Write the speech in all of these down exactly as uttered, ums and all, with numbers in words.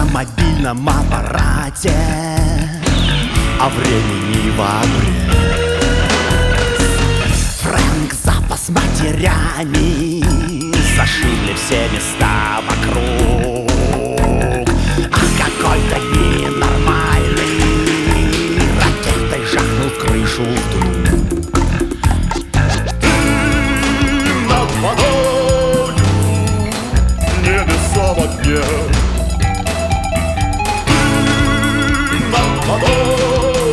мобильном аппарате, а времени в обрез. Фрэнк запас матерями, зашили все места вокруг. А какой-то ненормальный ракетой жахнул в крышу вдруг. Над водою небеса в огне. Над водою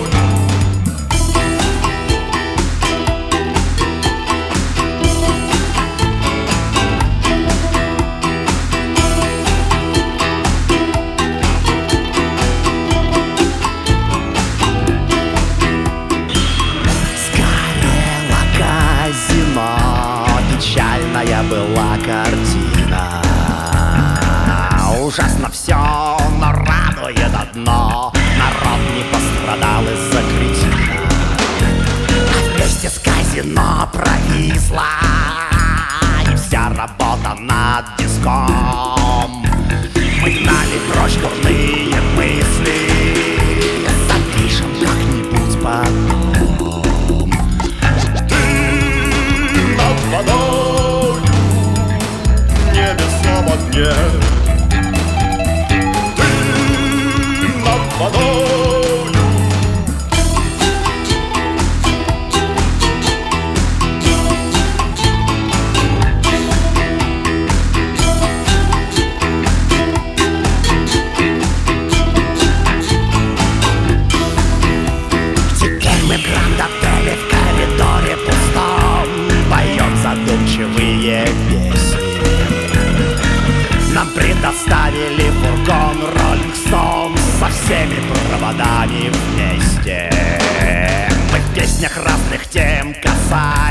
печальная была картина. Ужасно все, но радует одно: народ не пострадал из-за кретина. А вместе с казино провисла и вся работа над диском. Мы гнали прочь дурные мысли, запишем как-нибудь потом. над водою небеса в огне. Ты над водою. Теперь мы в гранд-отеле в коридоре пустом поем задумчивые песни. Нам предоставили фургон Rolling Stones со всеми проводами вместе. Мы в песнях разных тем касались